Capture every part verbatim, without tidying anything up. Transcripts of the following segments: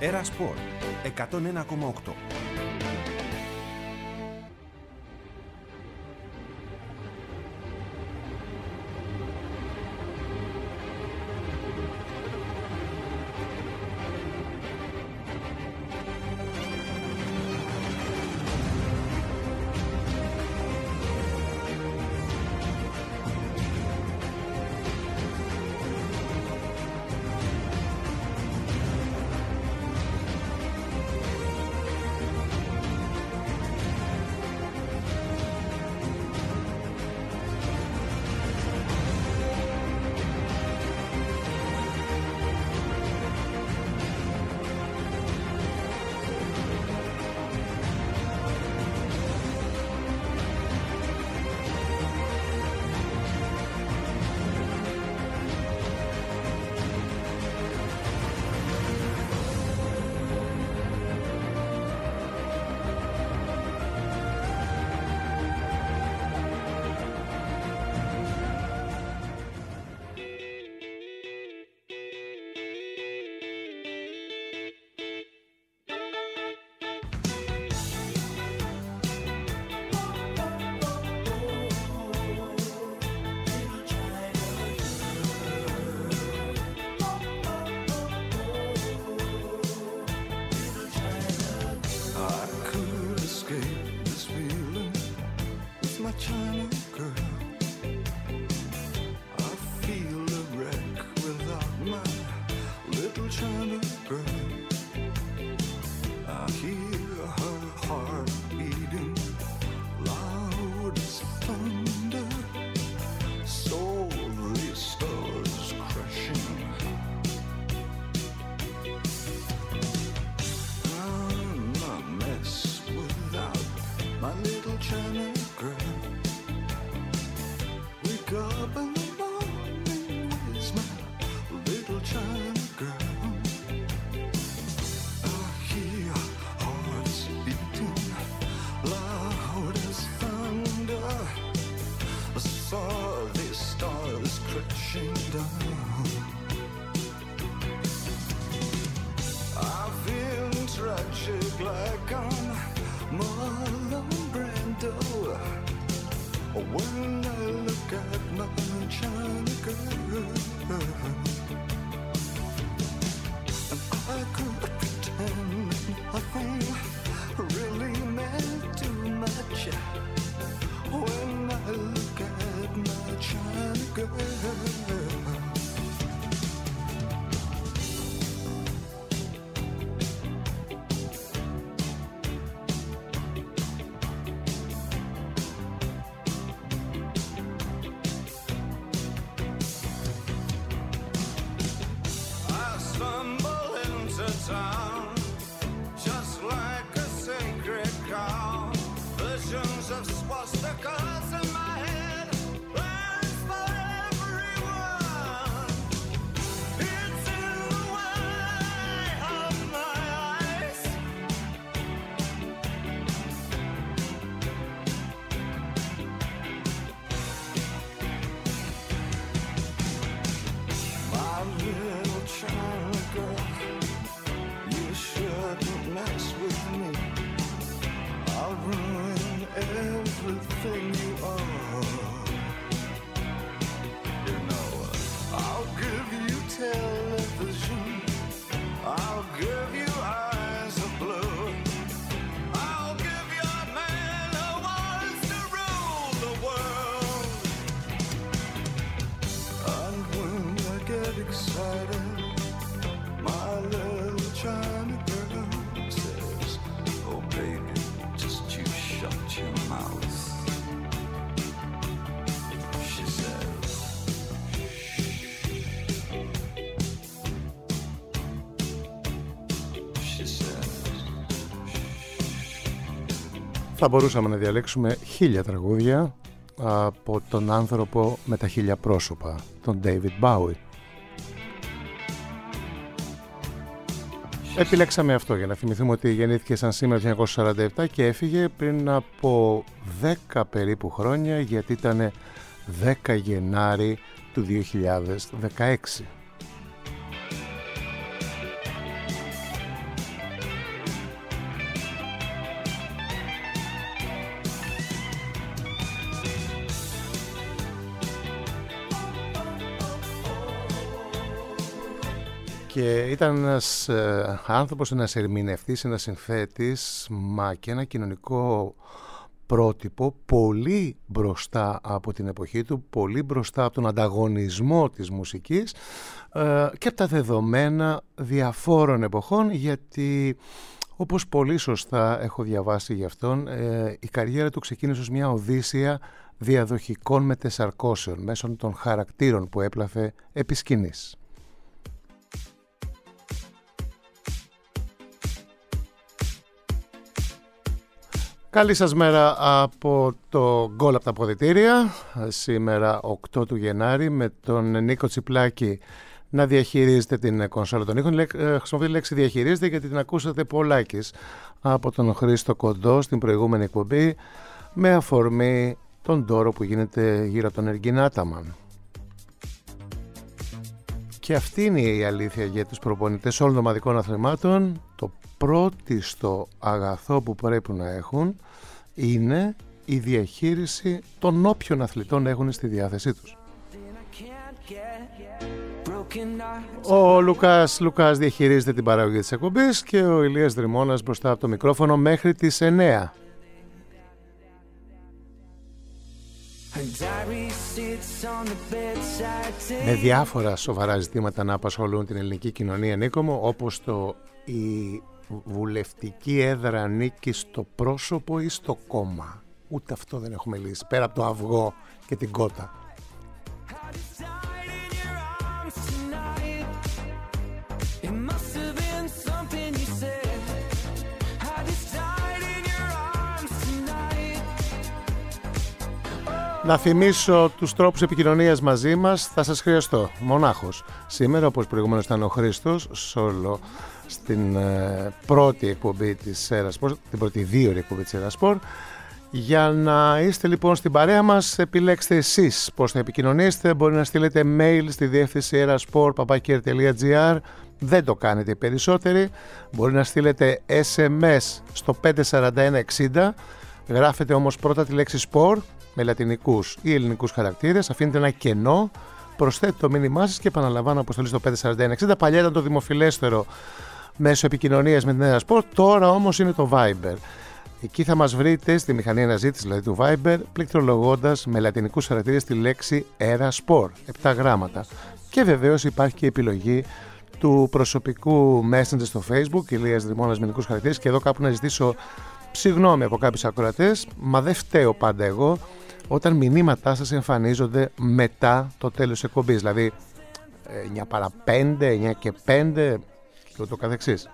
Έρα Σπορ εκατόν ένα κόμμα οκτώ. Θα μπορούσαμε να διαλέξουμε χίλια τραγούδια από τον άνθρωπο με τα χίλια πρόσωπα, τον David Bowie. Επιλέξαμε αυτό για να θυμηθούμε ότι γεννήθηκε σαν σήμερα το χίλια εννιακόσια σαράντα επτά και έφυγε πριν από δέκα περίπου χρόνια, γιατί ήταν δέκα Γενάρη του δύο χιλιάδες δεκαέξι. Και ήταν ένας ε, άνθρωπος, ένας ερμηνευτής, ένας συνθέτης, μα και ένα κοινωνικό πρότυπο πολύ μπροστά από την εποχή του, πολύ μπροστά από τον ανταγωνισμό της μουσικής ε, και από τα δεδομένα διαφόρων εποχών, γιατί όπως πολύ σωστά έχω διαβάσει γι' αυτόν, ε, η καριέρα του ξεκίνησε ως μια οδύσσεια διαδοχικών μετεσαρκώσεων μέσω των χαρακτήρων που έπλαθε επί σκηνής. Καλή σας μέρα από το γκολ από τα ποδητήρια. Σήμερα οκτώ του Γενάρη, με τον Νίκο Τσιπλάκη να διαχειρίζεται την κονσόλα των ήχων. Χρησιμοποιεί τη λέξη διαχειρίζεται γιατί την ακούσατε πολλάκις από τον Χρήστο Κοντό στην προηγούμενη εκπομπή, με αφορμή τον τόρο που γίνεται γύρω από τον Εργκίν Άταμαν. Και αυτή είναι η αλήθεια για τους προπονητές όλων των ομαδικών αθλημάτων. Το πρώτιστο αγαθό που πρέπει να έχουν είναι η διαχείριση των όποιων αθλητών έχουν στη διάθεσή τους. Ο Λουκάς Λουκάς διαχειρίζεται την παραγωγή της εκπομπής και ο Ηλίας Δρυμώνας μπροστά από το μικρόφωνο μέχρι τις εννέα. Με διάφορα σοβαρά ζητήματα να απασχολούν την ελληνική κοινωνία, Νίκο μου, όπως το η βουλευτική έδρα ανήκει στο πρόσωπο ή στο κόμμα. Ούτε αυτό δεν έχουμε λύσει, πέρα από το αυγό και την κότα. Να θυμίσω τους τρόπους επικοινωνίας μαζί μας, θα σας χρειαστώ μονάχος. Σήμερα, όπως προηγουμένως ήταν ο Χρήστος Σόλο στην ε, πρώτη εκπομπή της Ερασπορ, την πρώτη δύο εκπομπή της Ερασπορ. Για να είστε λοιπόν στην παρέα μας, επιλέξτε εσείς πώς θα επικοινωνήσετε. Μπορεί να στείλετε mail στη διεύθυνση ερασπορ παπάκι αρ τελεία τζι άρ. Δεν το κάνετε οι περισσότεροι. Μπορεί να στείλετε ες εμ ες στο πέντε τέσσερα ένα εξήντα. Γράφετε όμως πρώτα τη λέξη sport με λατινικούς ή ελληνικούς χαρακτήρες, αφήνετε ένα κενό, προσθέτετε το μήνυμά σας και επαναλαμβάνω αποστολή στο πέντε τέσσερα ένα εξήντα. Παλιά ήταν το δημοφιλέστερο μέσω επικοινωνίας με την Ερασπορ, τώρα όμως είναι το Viber. Εκεί θα μας βρείτε στη μηχανή αναζήτησης δηλαδή του Viber, πληκτρολογώντας με λατινικούς χαρακτήρες τη λέξη Ερασπορ, επτά γράμματα. Και βεβαίως υπάρχει και η επιλογή του προσωπικού Messenger στο Facebook, Ηλίας Δρυμώνας με ελληνικούς χαρακτήρες, και εδώ κάπου να ζητήσω συγγνώμη από κάποιους ακροατές, μα δεν φταίω πάντα εγώ όταν μηνύματά σας εμφανίζονται μετά το τέλος της εκπομπής, δηλαδή εννιά παρά πέντε, εννιά και πέντε και ούτω καθεξής.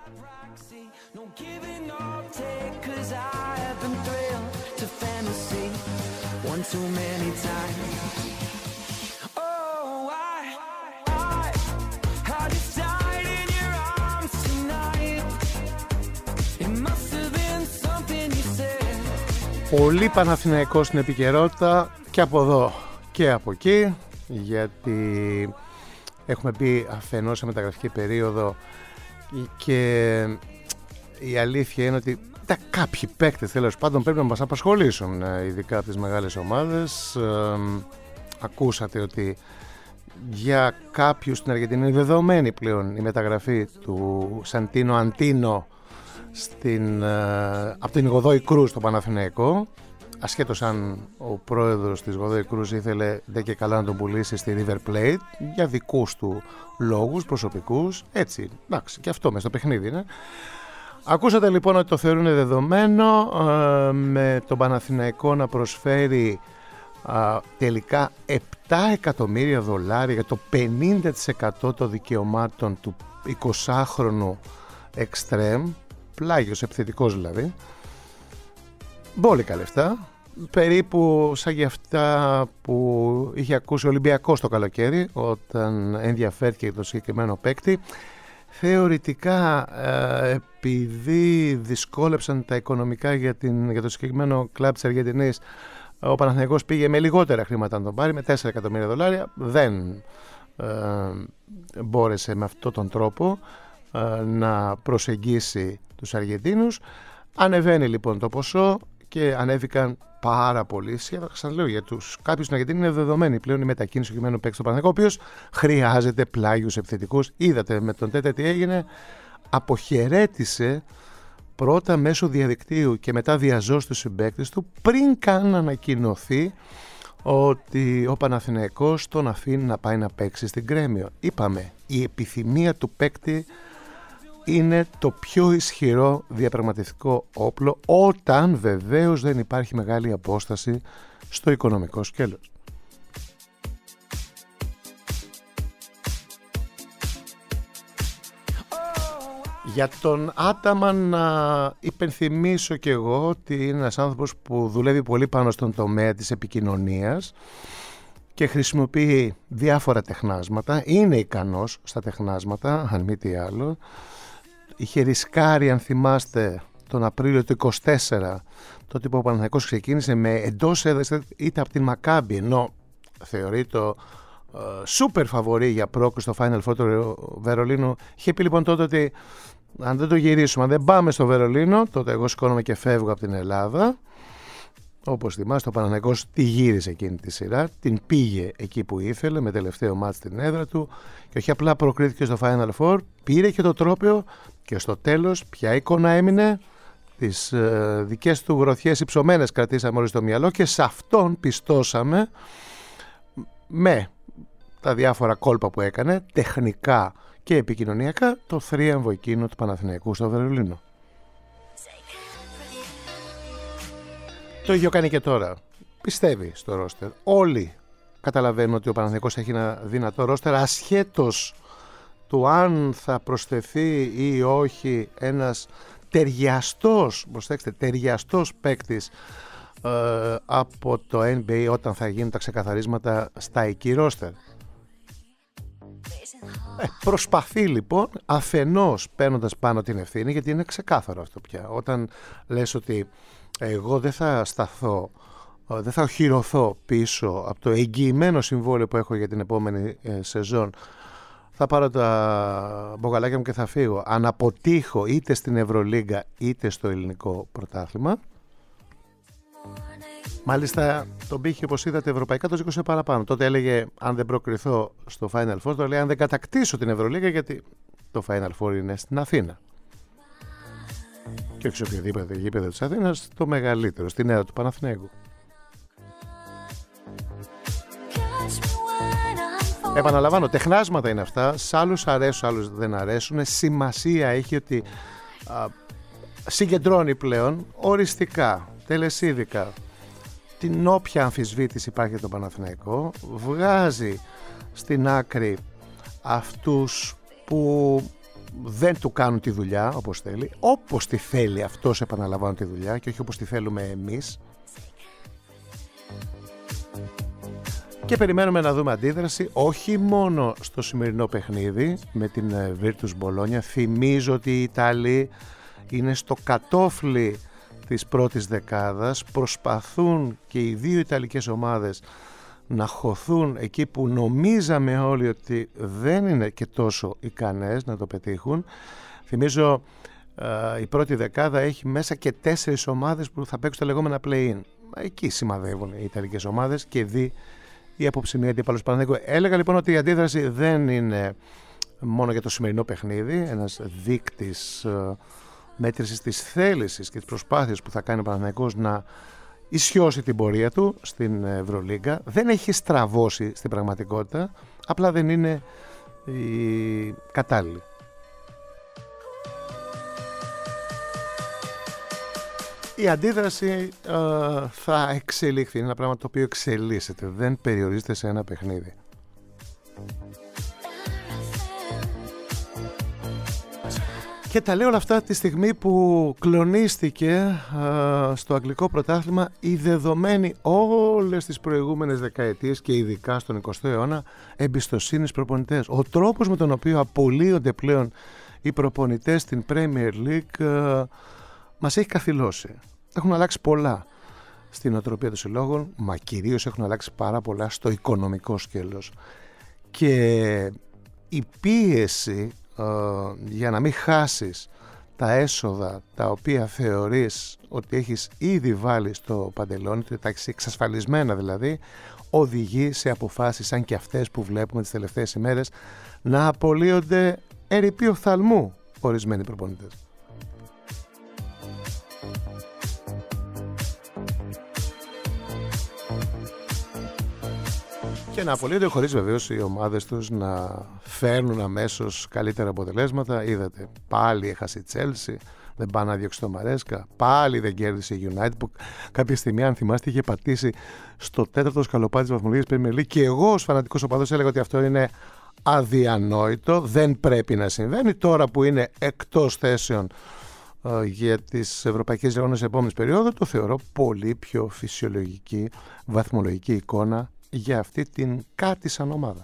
Πολύ Παναθηναϊκός στην επικαιρότητα και από εδώ και από εκεί, γιατί έχουμε πει αφενός σε μεταγραφική περίοδο και η αλήθεια είναι ότι τα κάποιοι παίκτες τέλος πάντων πρέπει να μας απασχολήσουν, ειδικά από τις μεγάλες ομάδες. Ε, ακούσατε ότι για κάποιους στην Αργεντινή είναι δεδομένη πλέον η μεταγραφή του Σαντίνο Αντίνο στην, uh, από την Γοδόη Κρούς στο Παναθηναϊκό, ασχέτως αν ο πρόεδρος της Γοδόη Κρούς ήθελε δε και καλά να τον πουλήσει στη River Plate για δικούς του λόγους προσωπικούς, έτσι, εντάξει, και αυτό μες στο παιχνίδι είναι. Ακούσατε λοιπόν ότι το θεωρούν δεδομένο, uh, με τον Παναθηναϊκό να προσφέρει uh, τελικά επτά εκατομμύρια δολάρια για το πενήντα τοις εκατό των δικαιωμάτων του εικοσάχρονου εξτρέμ, πλάγιος επιθετικός δηλαδή. Μπόλικα λεφτά, περίπου σαν για αυτά που είχε ακούσει ο Ολυμπιακός το καλοκαίρι όταν ενδιαφέρθηκε για το συγκεκριμένο παίκτη. Θεωρητικά ε, επειδή δυσκόλεψαν τα οικονομικά για, την, για το συγκεκριμένο κλαμπ της Αργεντινής, ο Παναθηναϊκός πήγε με λιγότερα χρήματα να τον πάρει, με τέσσερα εκατομμύρια δολάρια. Δεν ε, μπόρεσε με αυτόν τον τρόπο ε, να προσεγγίσει τους Αργεντίνους. Ανεβαίνει λοιπόν το ποσό και ανέβηκαν πάρα πολύ. Σας λέω για τους κάποιους στην Αργεντινή είναι δεδομένη πλέον η μετακίνηση του κειμένου παίκτη στο Παναθηναϊκό, ο οποίος χρειάζεται πλάγιους επιθετικούς. Είδατε με τον Τέτε τι έγινε, αποχαιρέτησε πρώτα μέσω διαδικτύου και μετά διαζώσει τους συμπαίκτες του πριν καν ανακοινωθεί ότι ο Παναθηναϊκός τον αφήνει να πάει να παίξει στην Γκρέμιο. Είπαμε, η επιθυμία του παίκτη είναι το πιο ισχυρό διαπραγματευτικό όπλο, όταν βεβαίως δεν υπάρχει μεγάλη απόσταση στο οικονομικό σκέλος. Για τον Άταμαν να υπενθυμίσω και εγώ ότι είναι ένας άνθρωπος που δουλεύει πολύ πάνω στον τομέα της επικοινωνίας και χρησιμοποιεί διάφορα τεχνάσματα, είναι ικανός στα τεχνάσματα, αν μη τι άλλο. Είχε ρισκάρει, αν θυμάστε, τον Απρίλιο του είκοσι τέσσερα, τότε που ο Παναθηναϊκός ξεκίνησε με εντός έδρας είτε από την Μακάμπι, ενώ θεωρεί το σούπερ φαβορί για πρόκριση στο Final Four του Βερολίνου. Είχε πει λοιπόν τότε ότι αν δεν το γυρίσουμε, αν δεν πάμε στο Βερολίνο, τότε εγώ σηκώνομαι και φεύγω από την Ελλάδα. Όπως θυμάστε, ο Παναθηναϊκός τη γύρισε εκείνη τη σειρά, την πήγε εκεί που ήθελε με τελευταίο μάτς στην έδρα του και όχι απλά προκρίθηκε στο Final Four, πήρε και το τρόπαιο και στο τέλος ποια εικόνα έμεινε? Τις ε, δικές του γροθιές υψωμένες κρατήσαμε όλοι στο μυαλό και σε αυτόν πιστώσαμε με τα διάφορα κόλπα που έκανε, τεχνικά και επικοινωνιακά, το θρίαμβο εκείνο του Παναθηναϊκού στο Βερολίνο. Το ίδιο κάνει και τώρα. Πιστεύει στο ρόστερ. Όλοι καταλαβαίνουν ότι ο Παναθηναϊκός έχει ένα δυνατό ρόστερ, ασχέτως του αν θα προσθεθεί ή όχι ένας ταιριαστός, προσέξτε, ταιριαστός παίκτης ε, από το N B A όταν θα γίνουν τα ξεκαθαρίσματα στα εκεί ρόστερ. Ε, προσπαθεί λοιπόν, αφενός παίρνοντας πάνω την ευθύνη, γιατί είναι ξεκάθαρο αυτό πια. Όταν λες ότι εγώ δεν θα σταθώ, δεν θα οχυρωθώ πίσω από το εγγυημένο συμβόλαιο που έχω για την επόμενη ε, σεζόν, θα πάρω τα μπογαλάκια μου και θα φύγω. Αν αποτύχω είτε στην Ευρωλίγκα είτε στο ελληνικό πρωτάθλημα. Μάλιστα τον πύχη, όπως είδατε, ευρωπαϊκά το σήκωσε παραπάνω. Τότε έλεγε αν δεν προκριθώ στο Final Four, το λέει αν δεν κατακτήσω την Ευρωλίγκα, γιατί το Final Four είναι στην Αθήνα. Και όχι σε οποιοδήποτε γήπεδο της Αθήνας, το μεγαλύτερο, στην έδρα του Παναθηναίκου. Επαναλαμβάνω, τεχνάσματα είναι αυτά. Σ' άλλους αρέσουν, σ' άλλους δεν αρέσουν. Σημασία έχει ότι α, συγκεντρώνει πλέον οριστικά, τελεσίδικα, την όποια αμφισβήτηση υπάρχει για τον Παναθηναϊκό. Βγάζει στην άκρη αυτούς που δεν του κάνουν τη δουλειά όπως θέλει, όπως τη θέλει αυτός, επαναλαμβάνω, τη δουλειά και όχι όπως τη θέλουμε εμείς. Και περιμένουμε να δούμε αντίδραση όχι μόνο στο σημερινό παιχνίδι με την Virtus Bologna. Θυμίζω ότι οι Ιταλοί είναι στο κατόφλι της πρώτης δεκάδας, προσπαθούν και οι δύο Ιταλικές ομάδες να χωθούν εκεί που νομίζαμε όλοι ότι δεν είναι και τόσο ικανές να το πετύχουν. Θυμίζω η πρώτη δεκάδα έχει μέσα και τέσσερις ομάδες που θα παίξουν τα λεγόμενα play-in. Εκεί σημαδεύουν οι Ιταλικές ομάδες και δει η αποψημία αντίπαλος Παναθηναϊκού. Έλεγα λοιπόν ότι η αντίδραση δεν είναι μόνο για το σημερινό παιχνίδι, ένας δείκτης μέτρησης της θέλησης και της προσπάθειας που θα κάνει ο Παναθηναϊκός να ισιώσει την πορεία του στην Ευρωλίγκα. Δεν έχει στραβώσει στην πραγματικότητα, απλά δεν είναι η κατάλληλη. Η αντίδραση uh, θα εξελιχθεί, είναι ένα πράγμα το οποίο εξελίσσεται, δεν περιορίζεται σε ένα παιχνίδι. Και τα λέω όλα αυτά τη στιγμή που κλονίστηκε uh, στο αγγλικό πρωτάθλημα η δεδομένη όλες τις προηγούμενες δεκαετίες και ειδικά στον εικοστό αιώνα εμπιστοσύνη στους προπονητές. Ο τρόπος με τον οποίο απολύονται πλέον οι προπονητές στην Premier League uh, μας έχει καθυλώσει. Έχουν αλλάξει πολλά στην οτροπία των συλλόγων, μα κυρίως έχουν αλλάξει πάρα πολλά στο οικονομικό σκέλος. Και η πίεση uh, για να μην χάσεις τα έσοδα τα οποία θεωρείς ότι έχεις ήδη βάλει στο παντελόνι, ότι τα έχεις εξασφαλισμένα δηλαδή, οδηγεί σε αποφάσεις σαν και αυτές που βλέπουμε τις τελευταίες ημέρες να απολύονται ερειπή οφθαλμού ορισμένοι προπονητές. Και να απολύονται χωρίς βεβαίως οι ομάδες τους να φέρνουν αμέσως καλύτερα αποτελέσματα. Είδατε, πάλι έχασε η Chelsea, δεν πάει να διώξει το Μαρέσκα, πάλι δεν κέρδισε η United που κάποια στιγμή, αν θυμάστε, είχε πατήσει στο τέταρτο σκαλοπάτι της βαθμολογίας Premier League και εγώ ως φανατικός οπαδός έλεγα ότι αυτό είναι αδιανόητο, δεν πρέπει να συμβαίνει. Τώρα που είναι εκτός θέσεων ε, για τις ευρωπαϊκές διαγωνισές επόμενης περίοδου, το θεωρώ πολύ πιο φυσιολογική βαθμολογική εικόνα για αυτή την κάτι σαν ομάδα.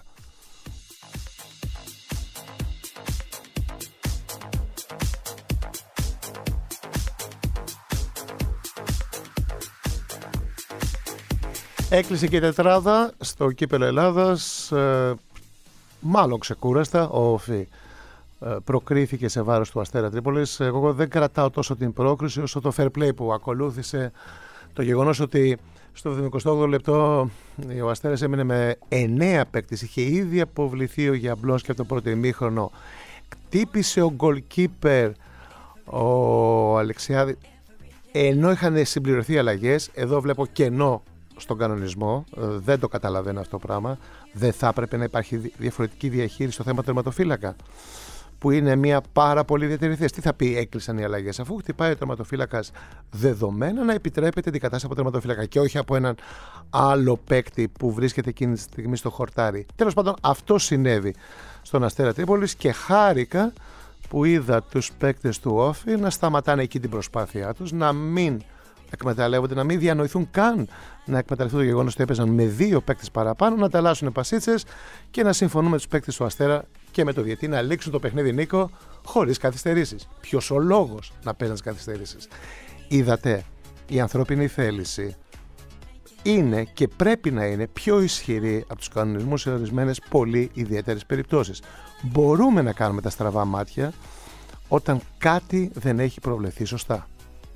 Έκλεισε και η τετράδα στο Κύπελλο Ελλάδας, ε, μάλλον ξεκούραστα. Ο Όφη ε, προκρίθηκε σε βάρος του Αστέρα Τρίπολης. Εγώ δεν κρατάω τόσο την πρόκριση όσο το fair play που ακολούθησε, το γεγονός ότι στο εβδομηκοστό όγδοο λεπτό ο Αστέρας έμεινε με εννέα παίκτες. Είχε ήδη αποβληθεί ο Γιαμπλός και από το πρώτο ημίχρονο. Κτύπησε ο goalkeeper ο Αλεξιάδη, ενώ είχαν συμπληρωθεί αλλαγές. Εδώ βλέπω κενό στον κανονισμό. Δεν το καταλαβαίνω αυτό το πράγμα. Δεν θα έπρεπε να υπάρχει διαφορετική διαχείριση στο θέμα του τερματοφύλακα, που είναι μια πάρα πολύ ιδιαίτερη θέση. Τι θα πει έκλεισαν οι αλλαγές, αφού χτυπάει ο τερματοφύλακας δεδομένα να επιτρέπεται την κατάσταση από τερματοφύλακα και όχι από έναν άλλο παίκτη που βρίσκεται εκείνη τη στιγμή στο χορτάρι. Τέλος πάντων, αυτό συνέβη στον Αστέρα Τρίπολης και χάρηκα που είδα τους παίκτες του Όφη να σταματάνε εκεί την προσπάθειά τους, να μην εκμεταλλεύονται, να μην διανοηθούν καν να εκμεταλλευτούν το γεγονός ότι έπαιζαν με δύο παίκτες παραπάνω, να ανταλλάσσουν πασίτσες και να συμφωνούν με τους παίκτες του Αστέρα και με το διαιτή να λήξουν το παιχνίδι, Νίκο, χωρίς καθυστερήσεις. Ποιος ο λόγος να παίρνουν καθυστερήσεις? Είδατε, η ανθρώπινη θέληση είναι και πρέπει να είναι πιο ισχυρή από τους κανονισμούς σε ορισμένες πολύ ιδιαίτερες περιπτώσεις. Μπορούμε να κάνουμε τα στραβά μάτια όταν κάτι δεν έχει προβλεφθεί σωστά.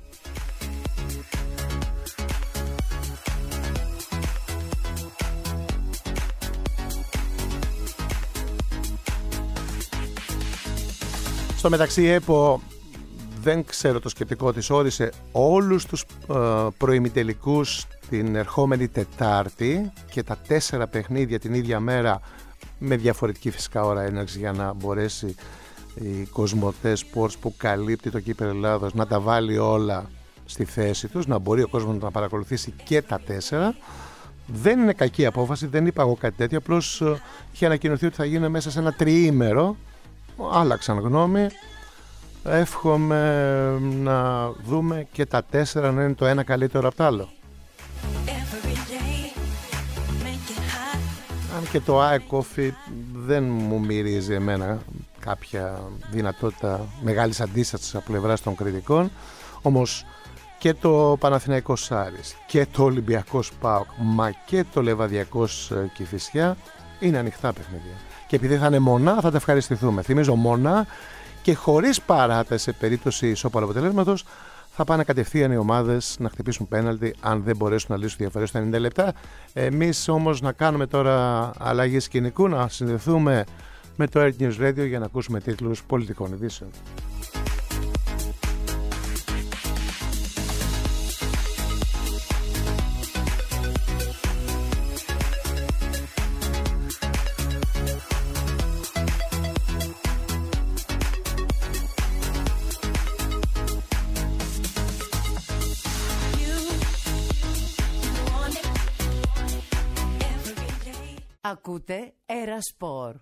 Στο μεταξύ, η ΕΠΟ, δεν ξέρω το σκεπτικό της, όρισε όλους τους ε, προημιτελικούς την ερχόμενη Τετάρτη και τα τέσσερα παιχνίδια την ίδια μέρα με διαφορετική φυσικά ώρα έναρξη, για να μπορέσει η Κοσμοτέ Sports που καλύπτει το Κύπελλο Ελλάδος να τα βάλει όλα στη θέση τους, να μπορεί ο κόσμος να παρακολουθήσει και τα τέσσερα. Δεν είναι κακή απόφαση, δεν είπα εγώ κάτι τέτοιο, απλώς ε, είχε ανακοινωθεί ότι θα γίνει μέσα σε ένα τριήμερο. Άλλαξαν γνώμη. Εύχομαι να δούμε και τα τέσσερα να είναι το ένα καλύτερο από το άλλο. Αν και το ΑΕΚ Όφη δεν μου μυρίζει εμένα κάποια δυνατότητα μεγάλης αντίστασης από πλευράς των κριτικών, όμως και το Παναθηναϊκός Άρης και το Ολυμπιακός ΠΑΟΚ μα και το Λεβαδιακός Κηφισιά είναι ανοιχτά παιχνίδια. Και επειδή θα είναι μονά, θα τα ευχαριστηθούμε. Θυμίζω, μονά και χωρίς παράταση σε περίπτωση ισόπαλου αποτελέσματος, θα πάνε κατευθείαν οι ομάδες να χτυπήσουν πέναλτι αν δεν μπορέσουν να λύσουν διαφορές στα ενενήντα λεπτά. Εμείς όμως να κάνουμε τώρα αλλαγή σκηνικού, να συνδεθούμε με το Air News Radio για να ακούσουμε τίτλους πολιτικών ειδήσεων. Ακούτε Ερασπορ.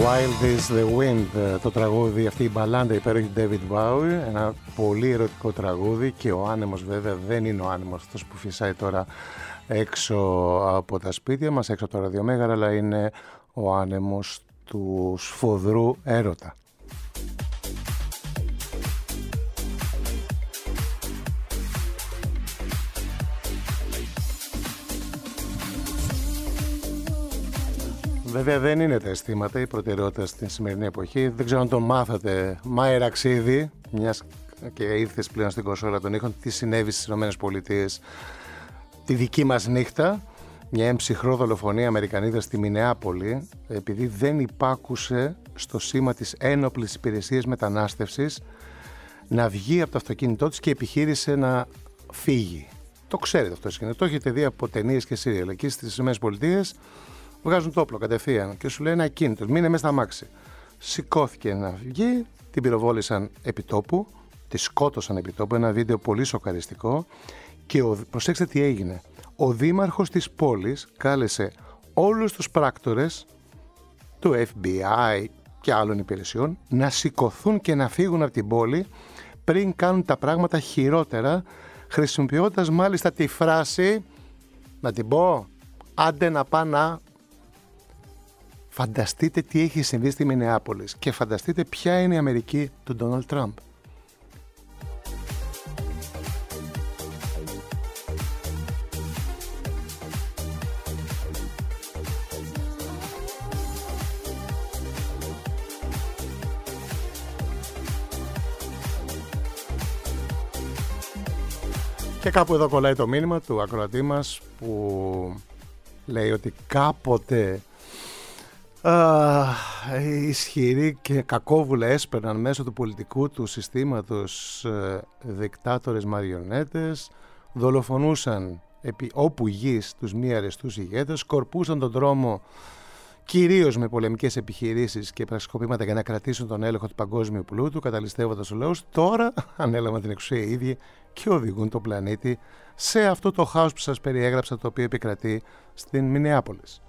Wild is the Wind, το τραγούδι, αυτή η μπαλάντα υπέροχη David Bowie, ένα πολύ ερωτικό τραγούδι, και ο άνεμος βέβαια δεν είναι ο άνεμος αυτός που φυσάει τώρα έξω από τα σπίτια μας, έξω από το ραδιομέγαρα, αλλά είναι ο άνεμος του σφοδρού έρωτα. Βέβαια δεν είναι τα αισθήματα η προτεραιότητα στην σημερινή εποχή. Δεν ξέρω αν το μάθατε. Μάη Ραξίδη, μιας και ήρθες πλέον στην κονσόλα των ήχων, τι συνέβη στις ΗΠΑ τη δική μας νύχτα. Μια έμψυχρό δολοφονία Αμερικανίδας στη Μινεάπολη, επειδή δεν υπάκουσε στο σήμα της ένοπλης υπηρεσίας μετανάστευσης να βγει από το αυτοκίνητό της και επιχείρησε να φύγει. Το ξέρετε αυτό σκηνικό, το έχετε δει από ταινίες και σύριαλ. Εκεί στις ΗΠΑ βγάζουν το όπλο κατευθείαν και σου λέει ένα ακίνητο, μείνε μέσα στα αμάξι. Σηκώθηκε να βγει, την πυροβόλησαν επί τόπου, τη σκότωσαν επί τόπου, ένα βίντεο πολύ σοκαριστικό. Και ο, προσέξτε τι έγινε. Ο δήμαρχος της πόλης κάλεσε όλους τους πράκτορες του Εφ Μπι Άι και άλλων υπηρεσιών να σηκωθούν και να φύγουν από την πόλη πριν κάνουν τα πράγματα χειρότερα, χρησιμοποιώντας μάλιστα τη φράση, να την πω, άντε να πά να... Φανταστείτε τι έχει συμβεί στη Μινεάπολης και φανταστείτε ποια είναι η Αμερική του Ντόναλντ Τραμπ. Και κάπου εδώ κολλάει το μήνυμα του ακροατή μας που λέει ότι κάποτε α, ισχυροί και κακόβουλα έσπερναν μέσω του πολιτικού του συστήματος ε, δικτάτορες μαριονέτες, δολοφονούσαν επί όπου γης τους μη αρεστούς ηγέτες, σκορπούσαν τον δρόμο κυρίως με πολεμικές επιχειρήσεις και πραξικοπήματα για να κρατήσουν τον έλεγχο του παγκόσμιου πλούτου, καταλυστεύοντας τους λαούς. Τώρα ανέλαβαν την εξουσία οι ίδιοι και οδηγούν τον πλανήτη σε αυτό το χάος που σας περιέγραψα, το οποίο επικρατεί στην Μινεάπολης.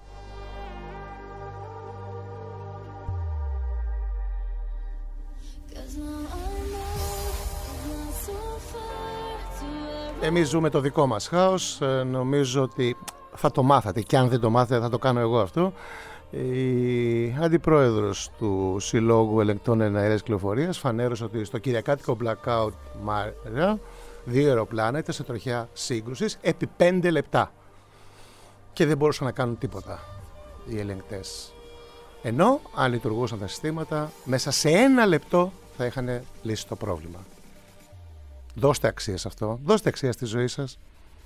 Εμείς ζούμε το δικό μας χάος, νομίζω ότι θα το μάθατε και αν δεν το μάθατε θα το κάνω εγώ αυτό. Η αντιπρόεδρος του Συλλόγου Ελεγκτών Εναέρειας Κυκλοφορίας φανέρωσε ότι στο κυριακάτικο blackout Μάρα δύο αεροπλάνα ήταν σε τροχιά σύγκρουσης επί πέντε λεπτά και δεν μπορούσαν να κάνουν τίποτα οι ελεγκτές. Ενώ αν λειτουργούσαν τα συστήματα μέσα σε ένα λεπτό θα είχαν λύσει το πρόβλημα. Δώστε αξία σε αυτό, δώστε αξία στη ζωή σας.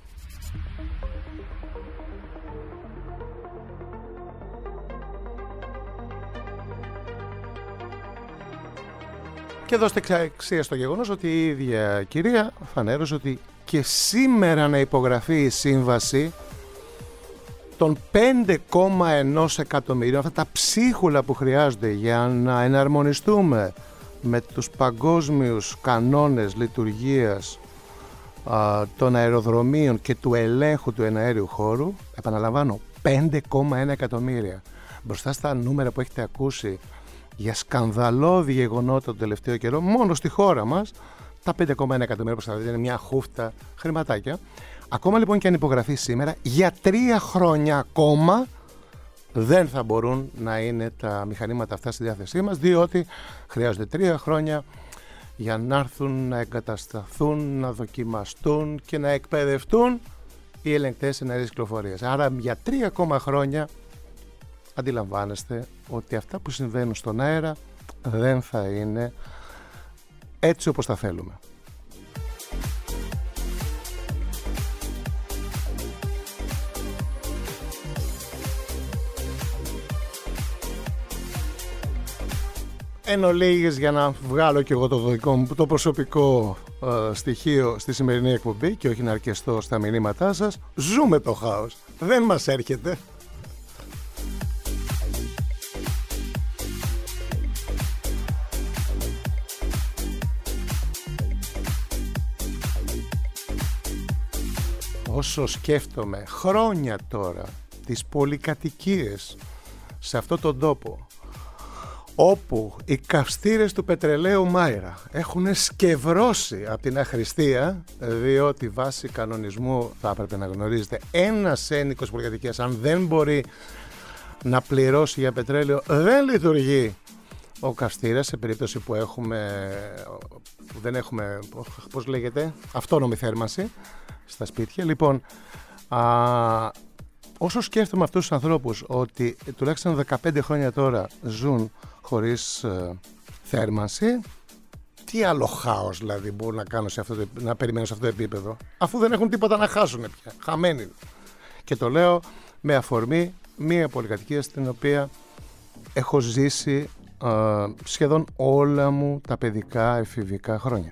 Και δώστε αξία στο γεγονός ότι η ίδια κυρία φανέρωσε ότι και σήμερα να υπογραφεί η σύμβαση των πέντε κόμμα ένα εκατομμυρίων, αυτά τα ψίχουλα που χρειάζονται για να εναρμονιστούμε με τους παγκόσμιους κανόνες λειτουργίας α, των αεροδρομίων και του ελέγχου του εναέριου χώρου. Επαναλαμβάνω, πέντε κόμμα ένα εκατομμύρια. Μπροστά στα νούμερα που έχετε ακούσει για σκανδαλώδη γεγονότα τον τελευταίο καιρό, μόνο στη χώρα μας, τα πέντε κόμμα ένα εκατομμύρια που θα δείτε είναι μια χούφτα χρηματάκια. Ακόμα λοιπόν και αν υπογραφεί σήμερα, για τρία χρόνια ακόμα δεν θα μπορούν να είναι τα μηχανήματα αυτά στη διάθεσή μας, διότι χρειάζονται τρία χρόνια για να έρθουν, να εγκατασταθούν, να δοκιμαστούν και να εκπαιδευτούν οι ελεγκτές εναέρειας κυκλοφορίας. Άρα για τρία ακόμα χρόνια αντιλαμβάνεστε ότι αυτά που συμβαίνουν στον αέρα δεν θα είναι έτσι όπως τα θέλουμε. Εν ολίγης, για να βγάλω και εγώ το δικό μου το προσωπικό ε, στοιχείο στη σημερινή εκπομπή και όχι να αρκεστώ στα μηνύματά σας, ζούμε το χάος, δεν μας έρχεται. Όσο σκέφτομαι χρόνια τώρα τις πολυκατοικίες σε αυτόν τον τόπο, όπου οι καυστήρες του πετρελαίου Μάιρα έχουν σκευρώσει από την αχρηστία, διότι βάσει κανονισμού θα έπρεπε να γνωρίζετε, ένας ένοικος πολυκατοικίας αν δεν μπορεί να πληρώσει για πετρέλαιο δεν λειτουργεί ο καυστήρας, σε περίπτωση που έχουμε, που δεν έχουμε, πώς λέγεται, αυτόνομη θέρμανση στα σπίτια. Λοιπόν, α, όσο σκέφτομαι αυτούς τους ανθρώπους ότι τουλάχιστον δεκαπέντε χρόνια τώρα ζουν χωρίς ε, θέρμανση, τι άλλο χάος δηλαδή μπορούν να, κάνουν σε αυτό το, να περιμένουν σε αυτό το επίπεδο, αφού δεν έχουν τίποτα να χάσουν πια, χαμένοι. Και το λέω με αφορμή μία πολυκατοικία στην οποία έχω ζήσει ε, σχεδόν όλα μου τα παιδικά εφηβικά χρόνια.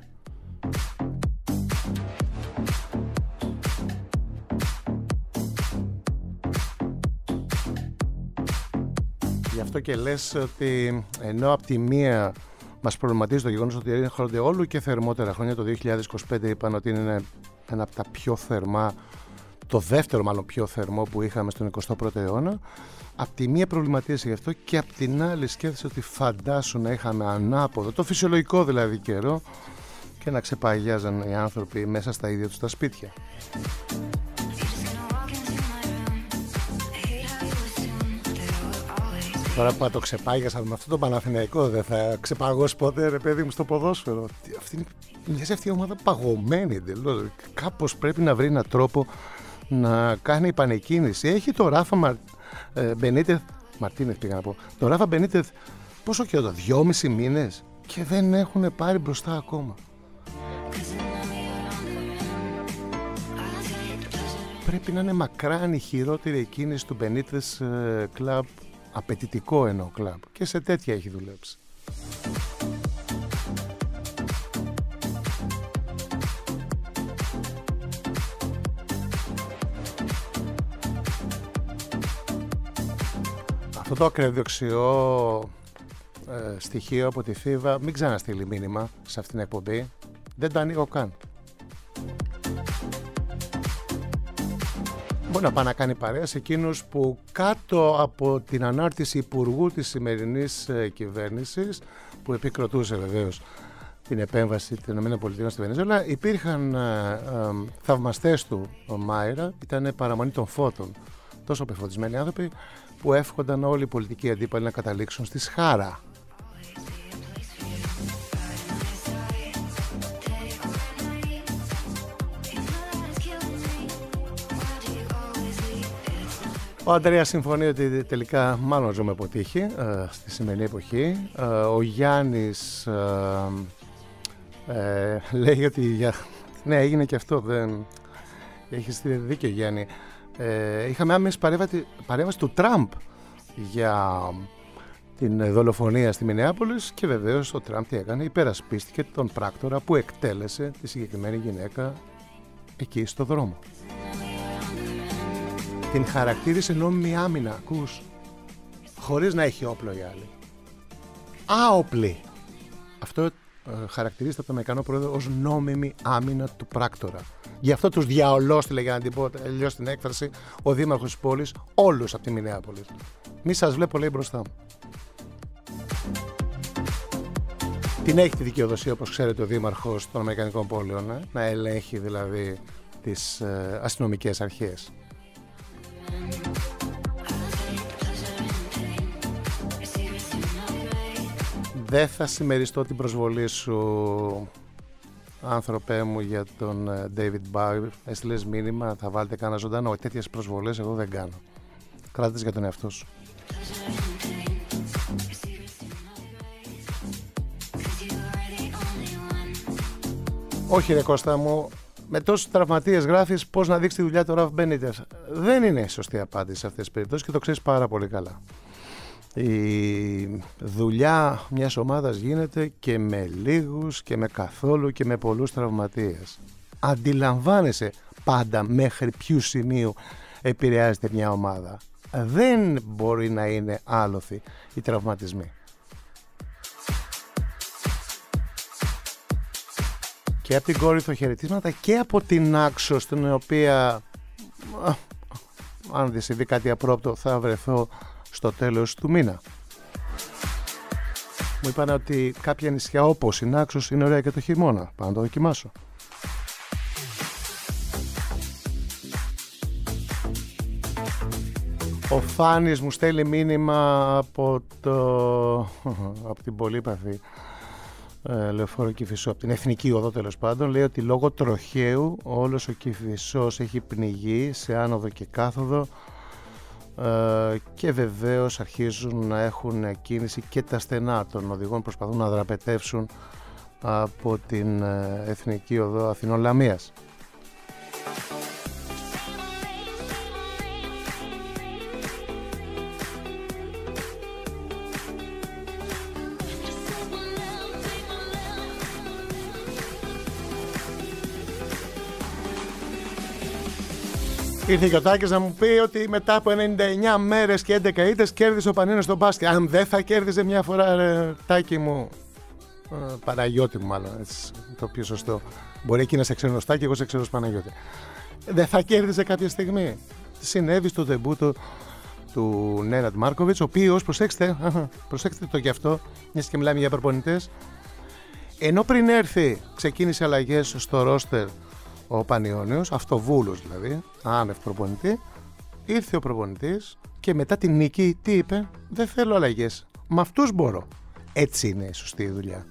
Γι' αυτό και λες ότι ενώ από τη μία μας προβληματίζει το γεγονός ότι έρχονται όλο και θερμότερα χρόνια, το δύο χιλιάδες είκοσι πέντε είπαν ότι είναι ένα από τα πιο θερμά, το δεύτερο μάλλον πιο θερμό που είχαμε στον εικοστό πρώτο αιώνα. Απ' τη μία προβληματίζει γι' αυτό και απ' την άλλη σκέφτεσαι ότι φαντάσου να είχαμε ανάποδο, το φυσιολογικό δηλαδή καιρό, και να ξεπαγιάζαν οι άνθρωποι μέσα στα ίδια τους τα σπίτια. Τώρα που το ξεπάγιασαν με αυτό το Παναθηναϊκό, δεν θα ξεπαγώσει ποτέ, ρε παιδί μου, στο ποδόσφαιρο. Αυτή είναι αυτή η ομάδα παγωμένη εντελώς. Κάπως πρέπει να βρει έναν τρόπο να κάνει επανεκκίνηση. Έχει το Ράφα Μαρ... ε, Μπενίτεθ, Μαρτίνεθ πήγα να πω, το Ράφα Μπενίτεθ πόσο καιρό, δυόμισι μήνες και δεν έχουν πάρει μπροστά ακόμα. Πρέπει να είναι μακράν η χειρότερη εκκίνηση του Μπενίτεθ ε, κλαμπ, απαιτητικό εννοώ κλαμπ, και σε τέτοια έχει δουλέψει. Αυτό το ακραδεξιό ε, στοιχείο από τη Φίβα μην ξαναστείλει μήνυμα σε αυτήν την εκπομπή, δεν το ανοίγω καν. Μπορεί να πάει να κάνει παρέα σε εκείνους που κάτω από την ανάρτηση υπουργού της σημερινής ε, κυβέρνησης, που επικροτούσε βεβαίως την επέμβαση των ΗΠΑ στη Βενεζουέλα, υπήρχαν ε, ε, θαυμαστές του ο Μάιρα, ήταν παραμονή των φώτων, τόσο πεφωτισμένοι άνθρωποι που εύχονταν όλοι οι πολιτικοί αντίπαλοι να καταλήξουν στη Σχάρα. Ο Αντρέας συμφωνεί ότι τελικά μάλλον ζούμε από τύχη ε, στη σημερινή εποχή. Ε, ο Γιάννης ε, ε, λέει ότι για... ναι, έγινε και αυτό, δεν... έχεις δίκιο Γιάννη. Ε, είχαμε άμεση παρέμβαση του Τραμπ για την δολοφονία στη Μινεάπολης και βεβαίως ο Τραμπ τι έκανε, υπερασπίστηκε τον πράκτορα που εκτέλεσε τη συγκεκριμένη γυναίκα εκεί στο δρόμο. Την χαρακτήρισε νόμιμη άμυνα, ακούς, χωρίς να έχει όπλο η άλλη. Άοπλη. Αυτό ε, χαρακτηρίζεται από τον Αμερικανό Πρόεδρο ως νόμιμη άμυνα του πράκτορα. Γι' αυτό τους διαολόστηλε, για να την πω αλλιώς την έκφραση, ο δήμαρχος της πόλης, όλους από τη Μινεάπολη. Μη σας βλέπω, λέει, μπροστά μου. Την έχει τη δικαιοδοσία, όπως ξέρετε, ο δήμαρχος των Αμερικανικών πόλεων, ε, να ελέγχει δηλαδή τις ε, αστυνομικές αρχές. Δεν θα συμμεριστώ την προσβολή σου, άνθρωπέ μου, για τον David Bowie. Έστειλες μήνυμα, θα βάλετε κανένα ζωντανό. Τέτοιες προσβολές εγώ δεν κάνω. Κράτε τις για τον εαυτό σου. Όχι ρε Κώστα μου, με τόσους τραυματίες γράφεις πώς να δείξει τη δουλειά του Ραφ Μπενίτεθ. Δεν είναι σωστή απάντηση σε αυτές τις περιπτώσεις και το ξέρεις πάρα πολύ καλά. Η δουλειά μιας ομάδας γίνεται και με λίγους και με καθόλου και με πολλούς τραυματίες. Αντιλαμβάνεσαι πάντα μέχρι ποιου σημείου επηρεάζεται μια ομάδα. Δεν μπορεί να είναι άλοθη οι τραυματισμοί. Και από την Κόρινθο χαιρετίσματα και από την Άξο, στην οποία αν δεν συμβεί κάτι απρόπτο θα βρεθώ στο τέλος του μήνα. Μου είπαν ότι κάποια νησιά όπως η Νάξος είναι ωραία και το χειμώνα. Πάω να το δοκιμάσω. Ο Φάνης μου στέλνει μήνυμα από, το... από την πολύπαθη ε, Λεωφόρο Κηφισό, από την Εθνική Οδό τέλος πάντων. Λέει ότι λόγω τροχαίου όλος ο Κηφισός έχει πνιγεί σε άνοδο και κάθοδο ε, και βεβαίως αρχίζουν να έχουν κίνηση και τα στενά των οδηγών, προσπαθούν να δραπετεύσουν από την ε, Εθνική Οδό Αθηνών Λαμίας. Ήρθε και ο Τάκης να μου πει ότι μετά από ενενήντα εννιά μέρες και έντεκα ήττες κέρδισε ο Πανίνος στο μπάσκετ. Αν δεν θα κέρδιζε μια φορά, ρε, Τάκη μου, ε, Παναγιώτη μου μάλλον, έτσι, το πιο σωστό. Μπορεί εκεί να σε ξέρω ως Τάκη, εγώ σε ξέρω ως Παναγιώτη. Δεν θα κέρδιζε κάποια στιγμή. Συνέβη στο ντεμπούτο του Νέναντ Μάρκοβιτς, ο οποίος, προσέξτε, προσέξτε το γι' αυτό, μιας και μιλάμε για προπονητές, ενώ πριν έρθει ξεκίνησε αλλαγές στο ρόστερ ο Πανιώνιος, αυτοβούλος δηλαδή, άνευ προπονητή, ήρθε ο προπονητής και μετά την νίκη τι είπε? Δεν θέλω αλλαγές, με αυτούς μπορώ. Έτσι είναι η σωστή δουλειά.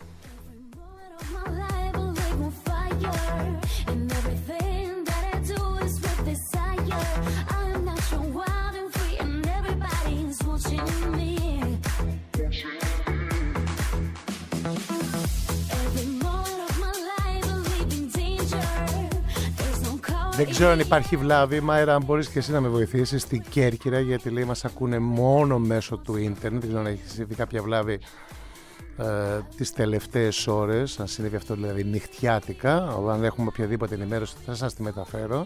Δεν ξέρω αν υπάρχει βλάβη, Μάιρα, αν μπορείς και εσύ να με βοηθήσεις στην Κέρκυρα, γιατί λέει μας ακούνε μόνο μέσω του ίντερνετ. Δεν ξέρω αν έχει συμβεί κάποια βλάβη ε, τις τελευταίες ώρες, αν συνέβη αυτό δηλαδή νυχτιάτικα. Αν έχουμε οποιαδήποτε ενημέρωση θα σας τη μεταφέρω.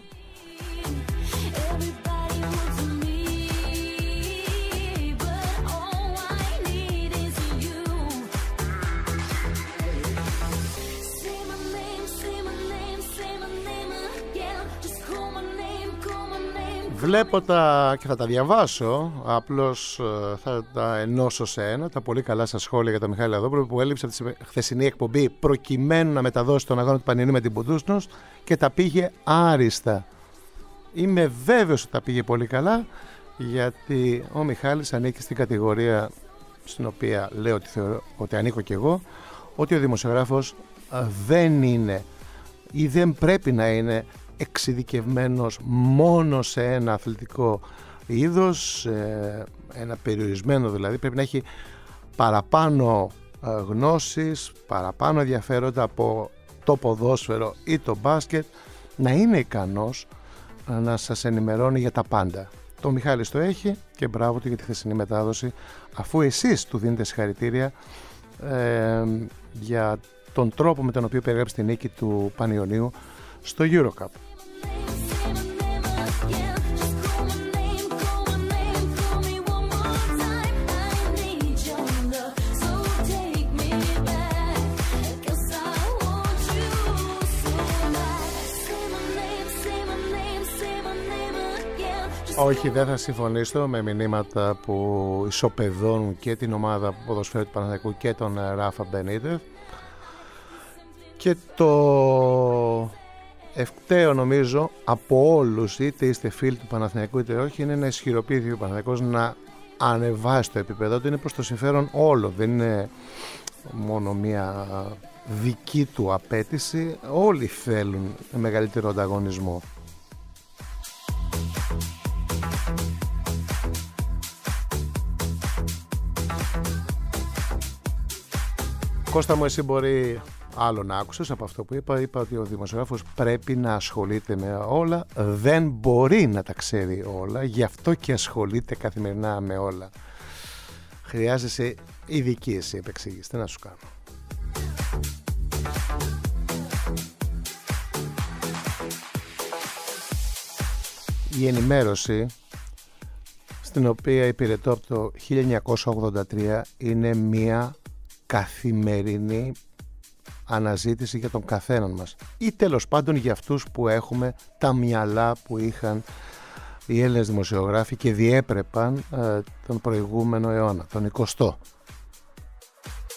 Βλέπω τα και θα τα διαβάσω, απλώς θα τα ενώσω σε ένα, τα πολύ καλά σας σχόλια για τον Μιχάλη Λαδόπουλο που έλειψε από τη χθεσινή εκπομπή προκειμένου να μεταδώσει τον αγώνα του Πανιωνίου με την Πουντούσνος και τα πήγε άριστα. Είμαι βέβαιος ότι τα πήγε πολύ καλά, γιατί ο Μιχάλης ανήκει στην κατηγορία στην οποία λέω ότι, θεωρώ, ότι ανήκω κι εγώ, ότι ο δημοσιογράφος δεν είναι ή δεν πρέπει να είναι εξειδικευμένος μόνο σε ένα αθλητικό είδος, ένα περιορισμένο δηλαδή, πρέπει να έχει παραπάνω γνώσεις, παραπάνω ενδιαφέροντα από το ποδόσφαιρο ή το μπάσκετ, να είναι ικανός να σας ενημερώνει για τα πάντα. Το Μιχάλης το έχει και μπράβο του για τη χθεσινή μετάδοση, αφού εσείς του δίνετε συγχαρητήρια ε, για τον τρόπο με τον οποίο περιγράψει τη νίκη του Πανιωνίου στο EuroCup. Όχι, δεν θα συμφωνήσω με μηνύματα που ισοπεδώνουν και την ομάδα ποδοσφαίρου του Παναθηναϊκού και τον Ράφα Μπενίτεφ. Και το ευκταίο νομίζω από όλους, είτε είστε φίλοι του Παναθηναϊκού είτε όχι, είναι να ισχυροποιηθεί ο Παναθηναϊκός, να ανεβάσει το επίπεδο του. Είναι προς το συμφέρον όλο, δεν είναι μόνο μια δική του απέτηση. Όλοι θέλουν μεγαλύτερο ανταγωνισμό. Κώστα μου, εσύ μπορεί άλλο να άκουσες από αυτό που είπα. Είπα ότι ο δημοσιογράφος πρέπει να ασχολείται με όλα, δεν μπορεί να τα ξέρει όλα, γι' αυτό και ασχολείται καθημερινά με όλα. Χρειάζεσαι ειδική εσύ επεξήγηση, τι να σου κάνω. Η ενημέρωση στην οποία υπηρετώ από το χίλια εννιακόσια ογδόντα τρία είναι μία καθημερινή αναζήτηση για τον καθέναν μας, ή τέλος πάντων για αυτούς που έχουμε τα μυαλά που είχαν οι Έλληνες δημοσιογράφοι και διέπρεπαν ε, τον προηγούμενο αιώνα, τον εικοστό.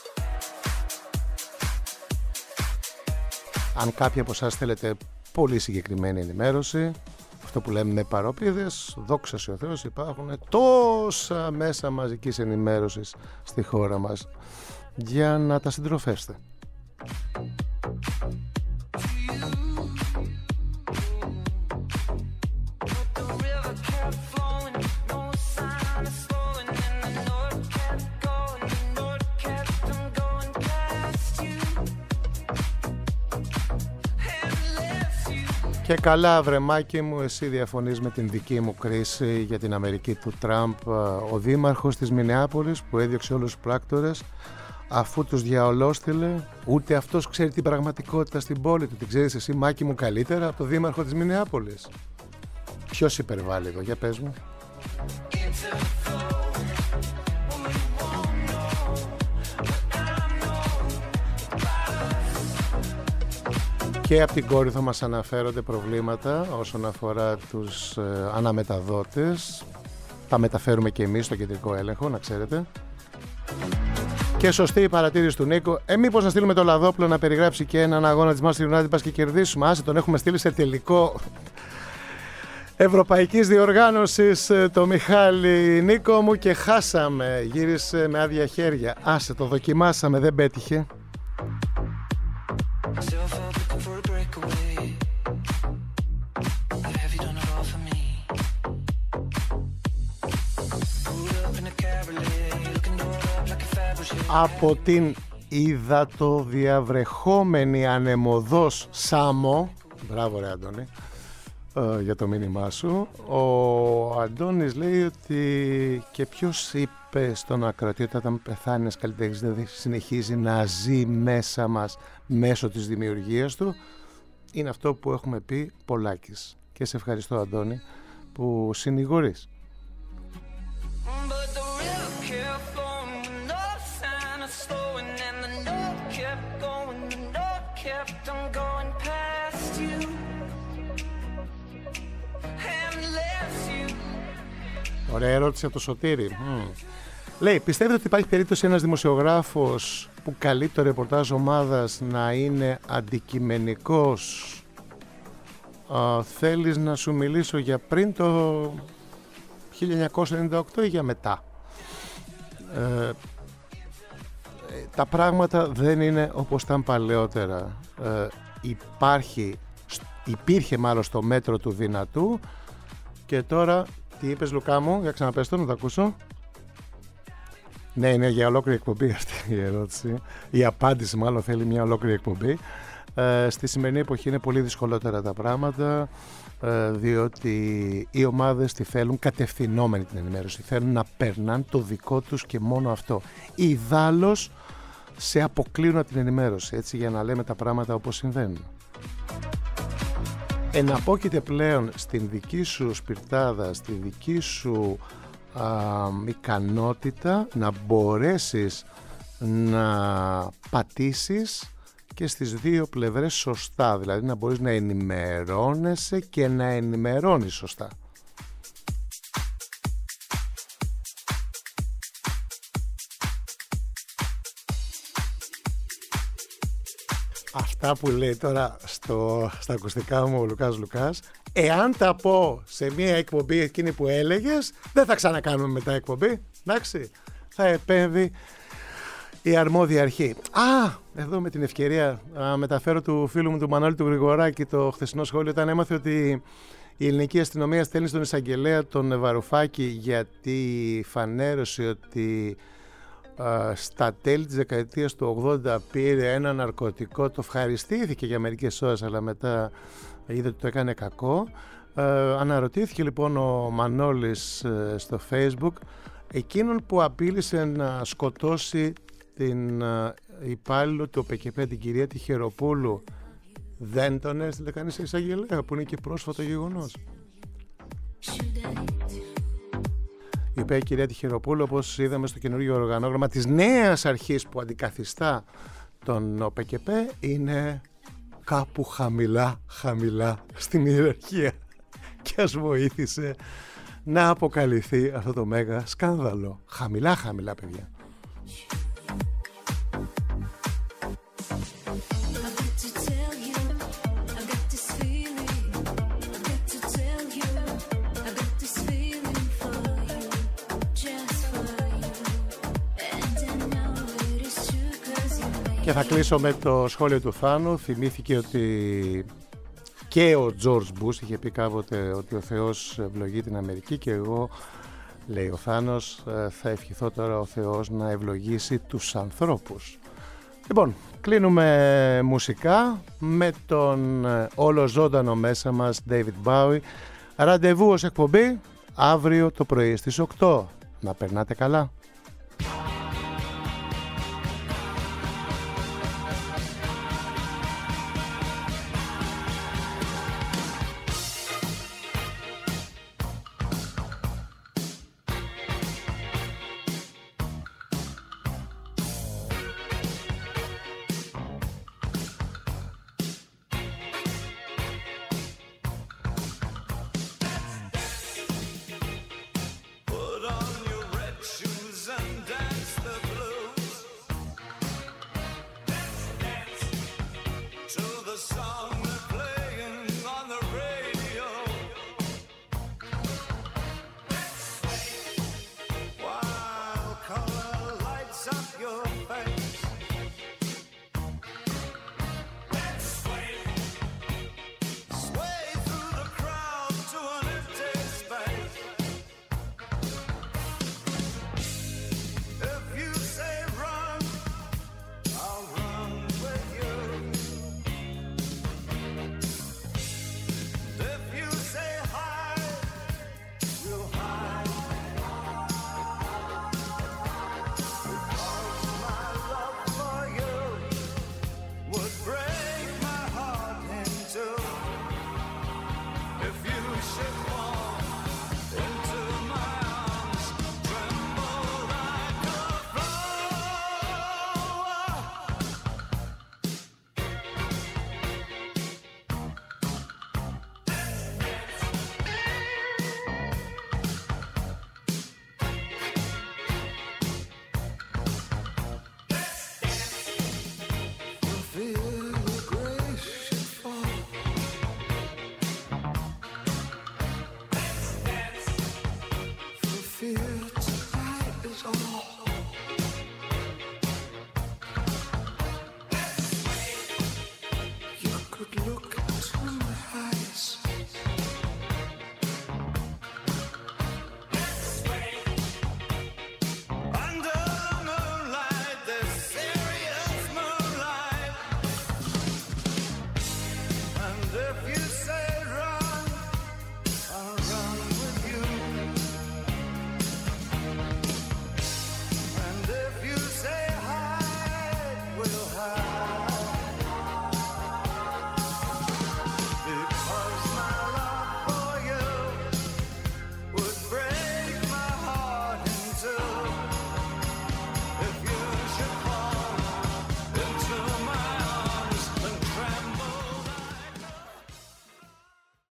Αν κάποιοι από εσάς θέλετε πολύ συγκεκριμένη ενημέρωση, αυτό που λέμε με παρόπιδες, δόξα σε ο Θεός, υπάρχουν τόσα μέσα μαζικής ενημέρωσης στη χώρα μας για να τα συντροφεύστε. Και καλά, βρεμάκι μου, εσύ διαφωνείς με την δική μου κρίση για την Αμερική του Τραμπ. Ο δήμαρχος της Μινεάπολης που έδιωξε όλους τους πράκτορες, αφού τους διαολόστηλε, ούτε αυτός ξέρει την πραγματικότητα στην πόλη του. Την ξέρεις εσύ, Μάκη μου, καλύτερα από το δήμαρχο της Μινεάπολης? Ποιος υπερβάλλει εδώ, για πες μου. Και από την κόρη θα μας αναφέρονται προβλήματα όσον αφορά τους ε, αναμεταδότες. Τα μεταφέρουμε και εμείς στο κεντρικό έλεγχο, να ξέρετε. Και σωστή η παρατήρηση του Νίκο. Ε, μήπως να στείλουμε το Λαδόπλο να περιγράψει και έναν αγώνα της Manchester United, πας και κερδίσουμε. Άσε, τον έχουμε στείλει σε τελικό ευρωπαϊκής διοργάνωσης το Μιχάλη, Νίκο μου, και χάσαμε. Γύρισε με άδεια χέρια. Άσε, το δοκιμάσαμε, δεν πέτυχε. Από την υδατοδιαβρεχόμενη ανεμοδός Σάμο, μπράβο ρε Αντώνη, ε, για το μήνυμά σου. Ο Αντώνης λέει ότι και ποιος είπε στον ακροατή ότι όταν πεθάνει ένας καλλιτέχνης δεν συνεχίζει να ζει μέσα μας μέσω της δημιουργίας του. Είναι αυτό που έχουμε πει Πολάκης. Και σε ευχαριστώ, Αντώνη, που συνηγορείς. Ωραία ερώτηση από το Σωτήρη. Mm. Λέει, πιστεύετε ότι υπάρχει περίπτωση ένας δημοσιογράφος που καλεί το ρεπορτάζ ομάδας να είναι αντικειμενικός? Α, θέλεις να σου μιλήσω για πριν το χίλια εννιακόσια ενενήντα οκτώ ή για μετά? Ε, τα πράγματα δεν είναι όπως ήταν παλαιότερα. Ε, υπάρχει, υπήρχε μάλλον στο μέτρο του δυνατού και τώρα... Τι είπες, Λουκά μου, για ξαναπες το, να το ακούσω. Ναι, είναι για ολόκληρη εκπομπή αυτή η ερώτηση. Η απάντηση μάλλον θέλει μια ολόκληρη εκπομπή. Ε, στη σημερινή εποχή είναι πολύ δυσκολότερα τα πράγματα, ε, διότι οι ομάδες τη θέλουν κατευθυνόμενη την ενημέρωση. Θέλουν να περνάνε το δικό τους και μόνο αυτό. Ιδάλλως σε αποκλείουν από την ενημέρωση, έτσι, για να λέμε τα πράγματα όπως συμβαίνουν. Εναπόκειται πλέον στην δική σου σπιρτάδα, στη δική σου α, ικανότητα να μπορέσεις να πατήσεις και στις δύο πλευρές σωστά, δηλαδή να μπορείς να ενημερώνεσαι και να ενημερώνεις σωστά. Αυτά που λέει τώρα στο, στα ακουστικά μου ο Λουκάς Λουκάς, εάν τα πω σε μια εκπομπή εκείνη που έλεγες, δεν θα ξανακάνουμε μετά εκπομπή, εντάξει, θα επέμβει η αρμόδια αρχή. Α, εδώ με την ευκαιρία να μεταφέρω του φίλου μου του Μανώλη του Γρηγοράκη το χθεσινό σχόλιο, όταν έμαθε ότι η ελληνική αστυνομία στέλνει στον εισαγγελέα τον Βαρουφάκη γιατί φανέρωσε ότι Uh, στα τέλη της δεκαετίας του ογδόντα πήρε ένα ναρκωτικό, το ευχαριστήθηκε για μερικές ώρες αλλά μετά είδε ότι το έκανε κακό. Uh, αναρωτήθηκε λοιπόν ο Μανώλης uh, στο Facebook εκείνον που απείλησε να σκοτώσει την uh, υπάλληλο του ΟΠΕΚΕΠΕ, την κυρία Τυχεροπούλου, δεν τον έστειλε κανείς σε εισαγγελέα, που είναι και πρόσφατο γεγονός? Είπε η κυρία Τυχεροπούλου, όπως είδαμε στο καινούργιο οργανόγραμμα της νέας αρχής που αντικαθιστά τον ΟΠΕΚΕΠΕ, είναι κάπου χαμηλά, χαμηλά στην ιεραρχία και ας βοήθησε να αποκαλυφθεί αυτό το μέγα σκάνδαλο. Χαμηλά, χαμηλά, παιδιά. Και θα κλείσω με το σχόλιο του Θάνου. Θυμήθηκε ότι και ο George Bush είχε πει κάποτε ότι ο Θεός ευλογεί την Αμερική, και εγώ, λέει ο Θάνος, θα ευχηθώ τώρα ο Θεός να ευλογήσει τους ανθρώπους. Λοιπόν, κλείνουμε μουσικά με τον όλο ζωντανό μέσα μας David Bowie. Ραντεβού ως εκπομπή αύριο το πρωί στις οκτώ. Να περνάτε καλά.